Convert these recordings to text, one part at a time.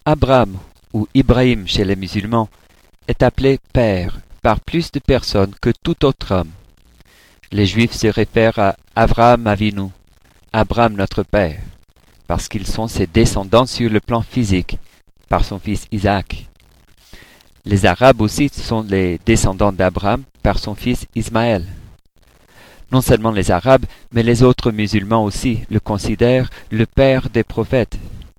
Abraham, ou Ibrahim chez les musulmans, est appelé père par plus de personnes que tout autre homme. Les Juifs se réfèrent à Avraham Avinu, Abraham notre père, parce qu'ils sont ses descendants sur le plan physique, par son fils Isaac. Les Arabes aussi sont les descendants d'Abraham par son fils Ismaël. Non seulement les Arabes, mais les autres musulmans aussi le considèrent le père des prophètes.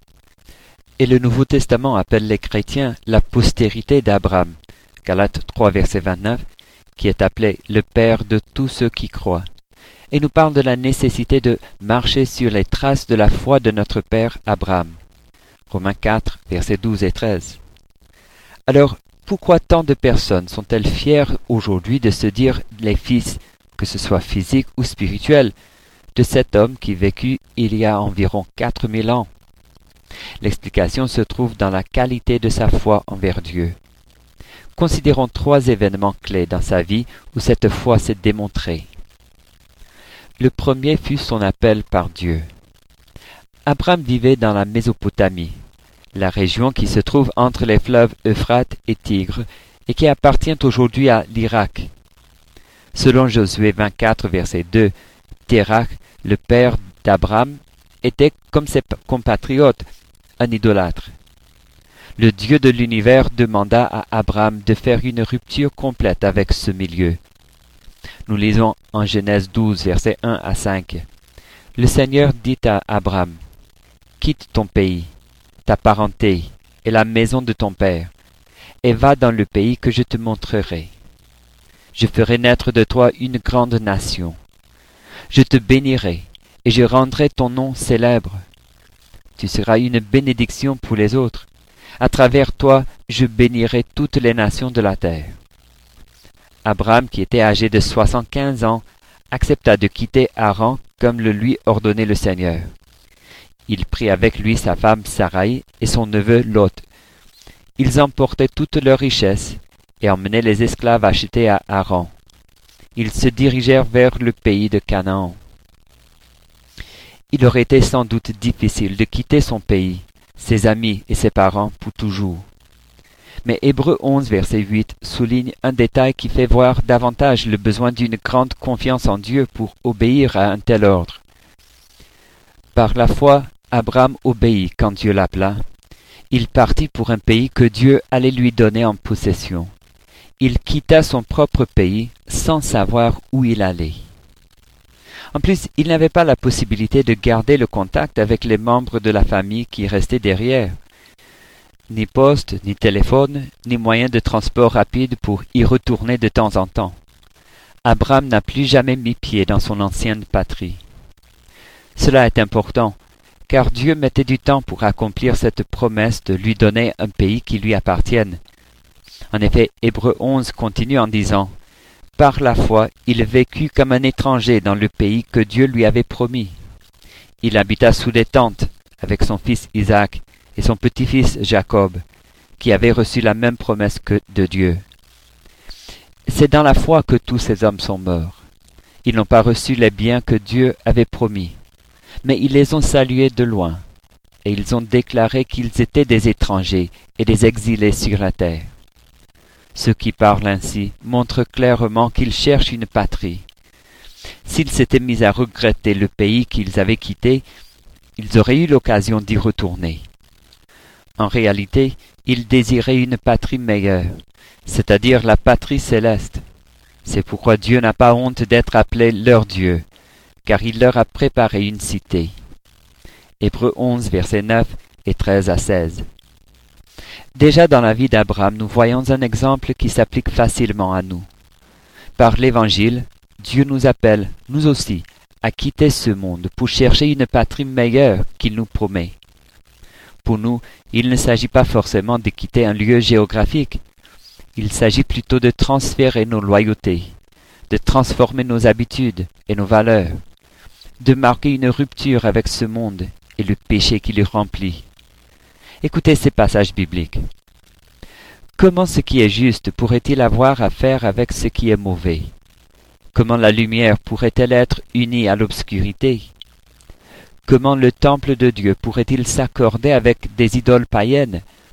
Et le Nouveau Testament appelle les chrétiens la postérité d'Abraham, Galates 3, verset 29, qui est appelé le père de tous ceux qui croient, et nous parle de la nécessité de marcher sur les traces de la foi de notre père Abraham. Romains 4, versets 12 et 13. Alors, pourquoi tant de personnes sont-elles fières aujourd'hui de se dire les fils, que ce soit physique ou spirituel, de cet homme qui vécut il y a environ 4000 ans? L'explication se trouve dans la qualité de sa foi envers Dieu. Considérons 3 événements clés dans sa vie où cette foi s'est démontrée. Le premier fut son appel par Dieu. Abraham vivait dans la Mésopotamie, la région qui se trouve entre les fleuves Euphrate et Tigre et qui appartient aujourd'hui à l'Irak. Selon Josué 24, verset 2, Térach, le père d'Abraham, était, comme ses compatriotes, un idolâtre. Le Dieu de l'univers demanda à Abraham de faire une rupture complète avec ce milieu. Nous lisons en Genèse 12, versets 1 à 5. Le Seigneur dit à Abraham, « Quitte ton pays, ta parenté et la maison de ton père, et va dans le pays que je te montrerai. Je ferai naître de toi une grande nation. Je te bénirai, et je rendrai ton nom célèbre. Tu seras une bénédiction pour les autres. À travers toi, je bénirai toutes les nations de la terre. » Abraham, qui était âgé de 75 ans, accepta de quitter Haran comme le lui ordonnait le Seigneur. Il prit avec lui sa femme Saraï et son neveu Lot. Ils emportaient toutes leurs richesses et emmenaient les esclaves achetés à Haran. Ils se dirigèrent vers le pays de Canaan. Il aurait été sans doute difficile de quitter son pays, ses amis et ses parents pour toujours. Mais Hébreux 11, verset 8 souligne un détail qui fait voir davantage le besoin d'une grande confiance en Dieu pour obéir à un tel ordre. Par la foi, Abraham obéit quand Dieu l'appela. Il partit pour un pays que Dieu allait lui donner en possession. Il quitta son propre pays sans savoir où il allait. En plus, il n'avait pas la possibilité de garder le contact avec les membres de la famille qui restaient derrière. Ni poste, ni téléphone, ni moyen de transport rapide pour y retourner de temps en temps. Abraham n'a plus jamais mis pied dans son ancienne patrie. Cela est important, car Dieu mettait du temps pour accomplir cette promesse de lui donner un pays qui lui appartienne. En effet, Hébreux 11 continue en disant « Par la foi, il vécut comme un étranger dans le pays que Dieu lui avait promis. Il habita sous des tentes avec son fils Isaac et son petit-fils Jacob, qui avait reçu la même promesse que de Dieu. C'est dans la foi que tous ces hommes sont morts. Ils n'ont pas reçu les biens que Dieu avait promis, mais ils les ont salués de loin, et ils ont déclaré qu'ils étaient des étrangers et des exilés sur la terre. Ceux qui parlent ainsi montrent clairement qu'ils cherchent une patrie. S'ils s'étaient mis à regretter le pays qu'ils avaient quitté, ils auraient eu l'occasion d'y retourner. En réalité, ils désiraient une patrie meilleure, c'est-à-dire la patrie céleste. C'est pourquoi Dieu n'a pas honte d'être appelé leur Dieu, car il leur a préparé une cité. Hébreux 11, versets 9 et 13 à 16. Déjà dans la vie d'Abraham, nous voyons un exemple qui s'applique facilement à nous. Par l'Évangile, Dieu nous appelle, nous aussi, à quitter ce monde pour chercher une patrie meilleure qu'il nous promet. Pour nous, il ne s'agit pas forcément de quitter un lieu géographique. Il s'agit plutôt de transférer nos loyautés, de transformer nos habitudes et nos valeurs, de marquer une rupture avec ce monde et le péché qui le remplit. Écoutez ces passages bibliques. Comment ce qui est juste pourrait-il avoir à faire avec ce qui est mauvais? Comment la lumière pourrait-elle être unie à l'obscurité? Comment le temple de Dieu pourrait-il s'accorder avec des idoles païennes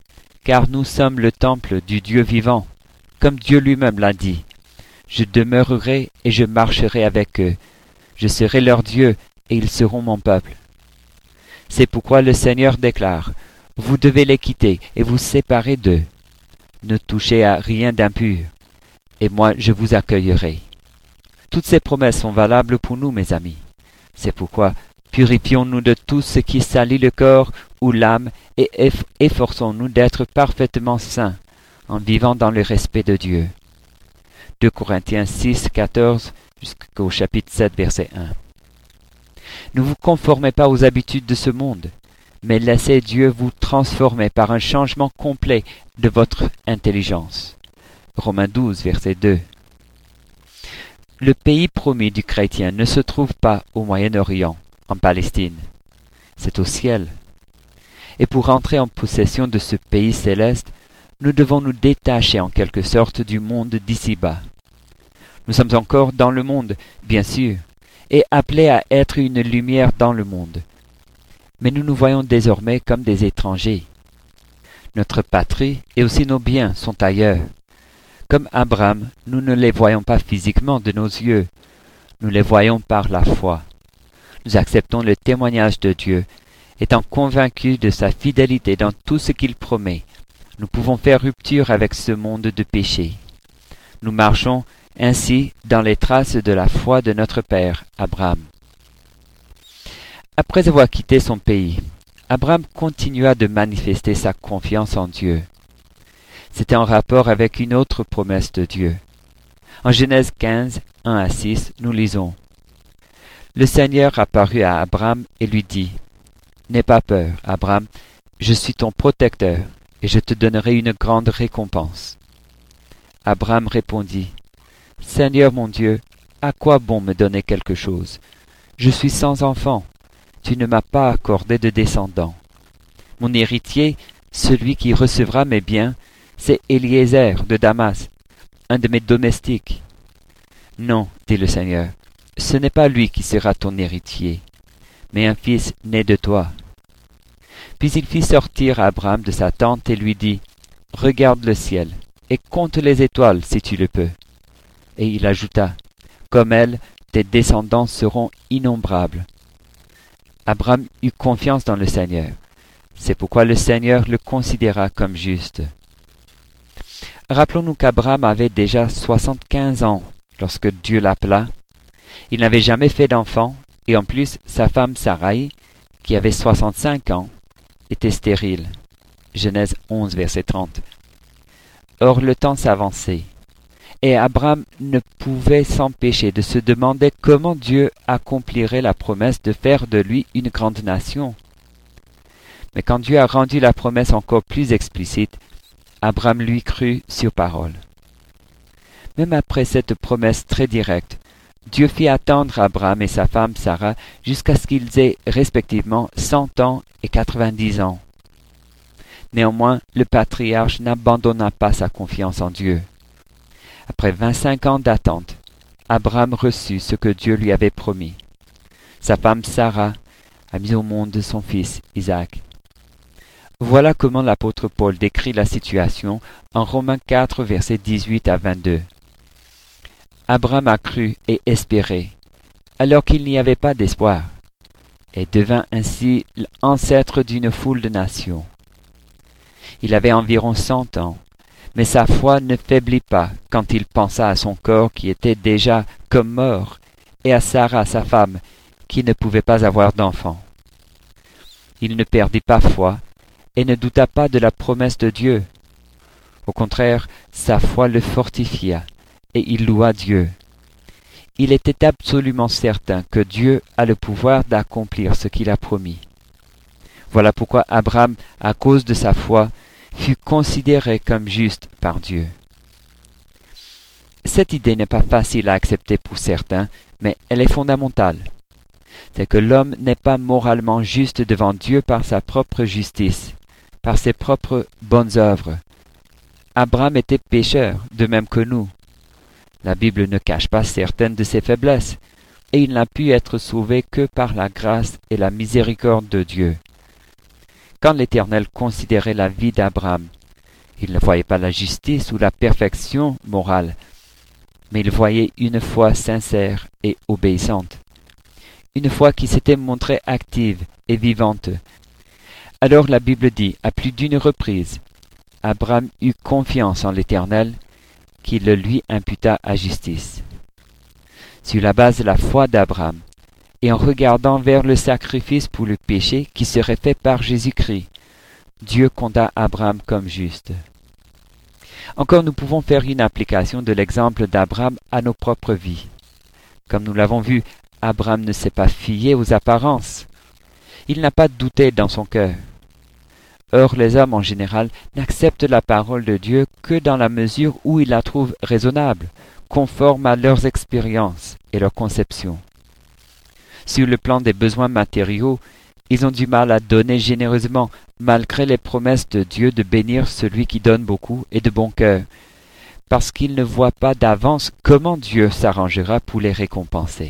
car nous sommes le temple du Dieu vivant, comme Dieu lui-même l'a dit. Je demeurerai et je marcherai avec eux. Je serai leur Dieu et ils seront mon peuple. C'est pourquoi le Seigneur déclare, vous devez les quitter et vous séparer d'eux. Ne touchez à rien d'impur, et moi je vous accueillerai. Toutes ces promesses sont valables pour nous, mes amis. C'est pourquoi purifions-nous de tout ce qui salit le corps ou l'âme et efforçons-nous d'être parfaitement saints en vivant dans le respect de Dieu. 2 Corinthiens 6, 14 jusqu'au chapitre 7, verset 1. Ne vous conformez pas aux habitudes de ce monde, mais laissez Dieu vous transformer par un changement complet de votre intelligence. Romains 12, verset 2. Le pays promis du chrétien ne se trouve pas au Moyen-Orient, en Palestine. C'est au ciel. Et pour entrer en possession de ce pays céleste, nous devons nous détacher en quelque sorte du monde d'ici-bas. Nous sommes encore dans le monde, bien sûr, et appelés à être une lumière dans le monde. Mais nous nous voyons désormais comme des étrangers. Notre patrie et aussi nos biens sont ailleurs. Comme Abraham, nous ne les voyons pas physiquement de nos yeux, nous les voyons par la foi. Nous acceptons le témoignage de Dieu, étant convaincus de sa fidélité dans tout ce qu'il promet. Nous pouvons faire rupture avec ce monde de péché. Nous marchons ainsi dans les traces de la foi de notre père, Abraham. Après avoir quitté son pays, Abraham continua de manifester sa confiance en Dieu. C'était en rapport avec une autre promesse de Dieu. En Genèse 15, 1 à 6, nous lisons « Le Seigneur apparut à Abraham et lui dit « N'aie pas peur, Abraham, je suis ton protecteur, et je te donnerai une grande récompense. » Abraham répondit « Seigneur mon Dieu, à quoi bon me donner quelque chose? Je suis sans enfant, tu ne m'as pas accordé de descendant. Mon héritier, celui qui recevra mes biens, c'est Eliezer de Damas, un de mes domestiques. » « Non, dit le Seigneur, ce n'est pas lui qui sera ton héritier, mais un fils né de toi. » Puis il fit sortir Abraham de sa tente et lui dit, « Regarde le ciel, et compte les étoiles si tu le peux. » Et il ajouta, « Comme elles, tes descendants seront innombrables. » Abraham eut confiance dans le Seigneur. C'est pourquoi le Seigneur le considéra comme juste. Rappelons-nous qu'Abraham avait déjà 75 ans lorsque Dieu l'appela. Il n'avait jamais fait d'enfant, et en plus sa femme Sarai, qui avait 65 ans, était stérile. Genèse 11, verset 30. Or le temps s'avançait, et Abraham ne pouvait s'empêcher de se demander comment Dieu accomplirait la promesse de faire de lui une grande nation. Mais quand Dieu a rendu la promesse encore plus explicite, Abraham lui crut sur parole. Même après cette promesse très directe, Dieu fit attendre Abraham et sa femme Sarah jusqu'à ce qu'ils aient respectivement 100 ans et 90 ans. Néanmoins, le patriarche n'abandonna pas sa confiance en Dieu. Après 25 ans d'attente, Abraham reçut ce que Dieu lui avait promis. Sa femme Sarah a mis au monde son fils Isaac. Voilà comment l'apôtre Paul décrit la situation en Romains 4, versets 18 à 22. Abraham a cru et espéré, alors qu'il n'y avait pas d'espoir, et devint ainsi l'ancêtre d'une foule de nations. Il avait environ 100 ans, mais sa foi ne faiblit pas quand il pensa à son corps qui était déjà comme mort, et à Sarah, sa femme, qui ne pouvait pas avoir d'enfant. Il ne perdit pas foi, et ne douta pas de la promesse de Dieu. Au contraire, sa foi le fortifia, et il loua Dieu. Il était absolument certain que Dieu a le pouvoir d'accomplir ce qu'il a promis. Voilà pourquoi Abraham, à cause de sa foi, fut considéré comme juste par Dieu. Cette idée n'est pas facile à accepter pour certains, mais elle est fondamentale. C'est que l'homme n'est pas moralement juste devant Dieu par sa propre justice, par ses propres bonnes œuvres. Abraham était pécheur, de même que nous. La Bible ne cache pas certaines de ses faiblesses, et il n'a pu être sauvé que par la grâce et la miséricorde de Dieu. Quand l'Éternel considérait la vie d'Abraham, Il ne voyait pas la justice ou la perfection morale, mais il voyait une foi sincère et obéissante, une foi qui s'était montrée active et vivante. Alors la Bible dit, à plus d'une reprise, Abraham eut confiance en l'Éternel, qui le lui imputa à justice. Sur la base de la foi d'Abraham, et en regardant vers le sacrifice pour le péché qui serait fait par Jésus-Christ, Dieu compta Abraham comme juste. Encore, nous pouvons faire une application de l'exemple d'Abraham à nos propres vies. Comme nous l'avons vu, Abraham ne s'est pas fié aux apparences. Il n'a pas douté dans son cœur. Or, les hommes en général n'acceptent la parole de Dieu que dans la mesure où ils la trouvent raisonnable, conforme à leurs expériences et leurs conceptions. Sur le plan des besoins matériaux, ils ont du mal à donner généreusement, malgré les promesses de Dieu de bénir celui qui donne beaucoup et de bon cœur, parce qu'ils ne voient pas d'avance comment Dieu s'arrangera pour les récompenser.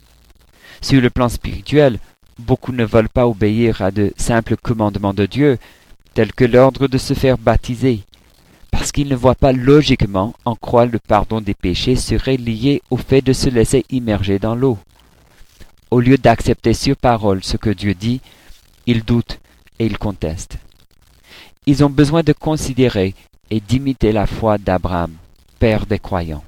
Sur le plan spirituel, beaucoup ne veulent pas obéir à de simples commandements de Dieu, tels que l'ordre de se faire baptiser, parce qu'ils ne voient pas logiquement en quoi le pardon des péchés serait lié au fait de se laisser immerger dans l'eau. Au lieu d'accepter sur parole ce que Dieu dit, ils doutent et ils contestent. Ils ont besoin de considérer et d'imiter la foi d'Abraham, père des croyants.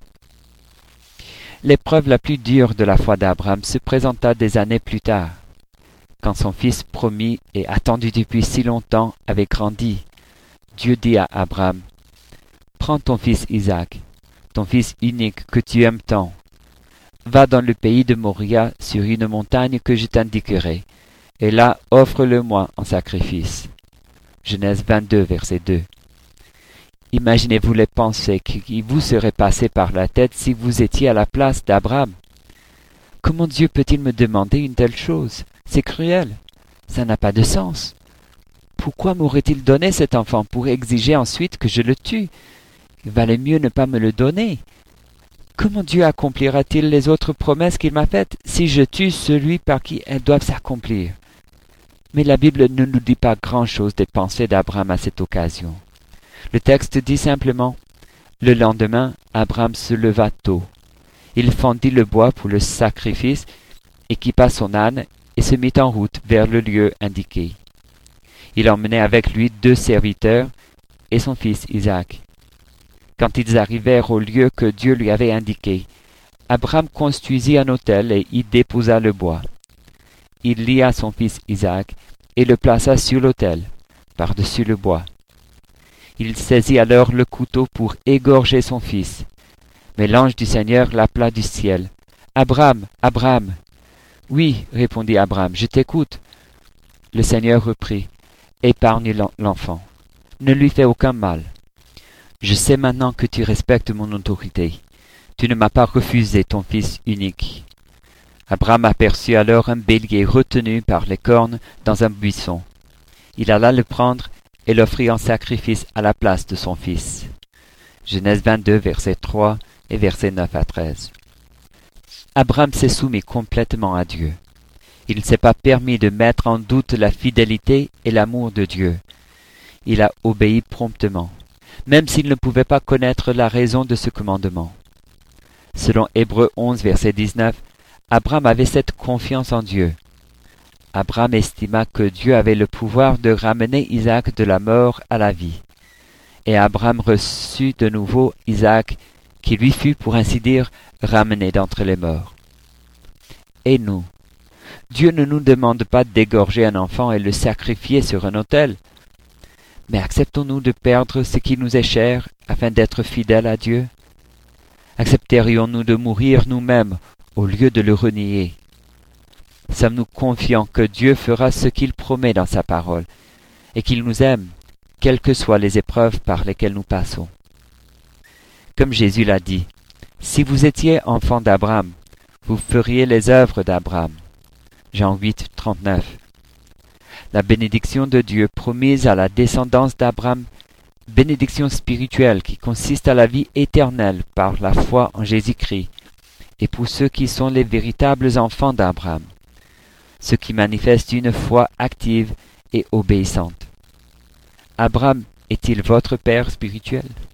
L'épreuve la plus dure de la foi d'Abraham se présenta des années plus tard, quand son fils promis et attendu depuis si longtemps avait grandi. Dieu dit à Abraham, « Prends ton fils Isaac, ton fils unique que tu aimes tant. Va dans le pays de Moria sur une montagne que je t'indiquerai, et là offre-le-moi en sacrifice. » Genèse 22, verset 2. Imaginez-vous les pensées qui vous seraient passées par la tête si vous étiez à la place d'Abraham. Comment Dieu peut-il me demander une telle chose? C'est cruel. Ça n'a pas de sens. Pourquoi m'aurait-il donné cet enfant pour exiger ensuite que je le tue? Il valait mieux ne pas me le donner. Comment Dieu accomplira-t-il les autres promesses qu'il m'a faites si je tue celui par qui elles doivent s'accomplir? Mais la Bible ne nous dit pas grand-chose des pensées d'Abraham à cette occasion. Le texte dit simplement, « Le lendemain, Abraham se leva tôt. Il fendit le bois pour le sacrifice, équipa son âne et se mit en route vers le lieu indiqué. Il emmenait avec lui 2 serviteurs et son fils Isaac. Quand ils arrivèrent au lieu que Dieu lui avait indiqué, Abraham construisit un autel et y déposa le bois. Il lia son fils Isaac et le plaça sur l'autel, par-dessus le bois. Il saisit alors le couteau pour égorger son fils. Mais l'ange du Seigneur l'appela du ciel. « Abraham, Abraham !»« Oui, répondit Abraham, je t'écoute. » Le Seigneur reprit. « Épargne l'enfant. Ne lui fais aucun mal. Je sais maintenant que tu respectes mon autorité. Tu ne m'as pas refusé ton fils unique. » Abraham aperçut alors un bélier retenu par les cornes dans un buisson. Il alla le prendre et l'offrit en sacrifice à la place de son fils. Genèse 22, versets 3 et versets 9 à 13. Abraham s'est soumis complètement à Dieu. Il ne s'est pas permis de mettre en doute la fidélité et l'amour de Dieu. Il a obéi promptement, même s'il ne pouvait pas connaître la raison de ce commandement. Selon Hébreux 11, verset 19, Abraham avait cette confiance en Dieu. Abraham estima que Dieu avait le pouvoir de ramener Isaac de la mort à la vie. Et Abraham reçut de nouveau Isaac, qui lui fut, pour ainsi dire, ramené d'entre les morts. Et nous, Dieu ne nous demande pas d'égorger un enfant et le sacrifier sur un autel. Mais acceptons-nous de perdre ce qui nous est cher afin d'être fidèles à Dieu? Accepterions-nous de mourir nous-mêmes au lieu de le renier? Sommes-nous confiants que Dieu fera ce qu'il promet dans sa parole et qu'il nous aime, quelles que soient les épreuves par lesquelles nous passons? Comme Jésus l'a dit, « Si vous étiez enfant d'Abraham, vous feriez les œuvres d'Abraham. » Jean 8, 39. La bénédiction de Dieu promise à la descendance d'Abraham, bénédiction spirituelle qui consiste à la vie éternelle par la foi en Jésus-Christ, et pour ceux qui sont les véritables enfants d'Abraham, ceux qui manifestent une foi active et obéissante. Abraham est-il votre père spirituel?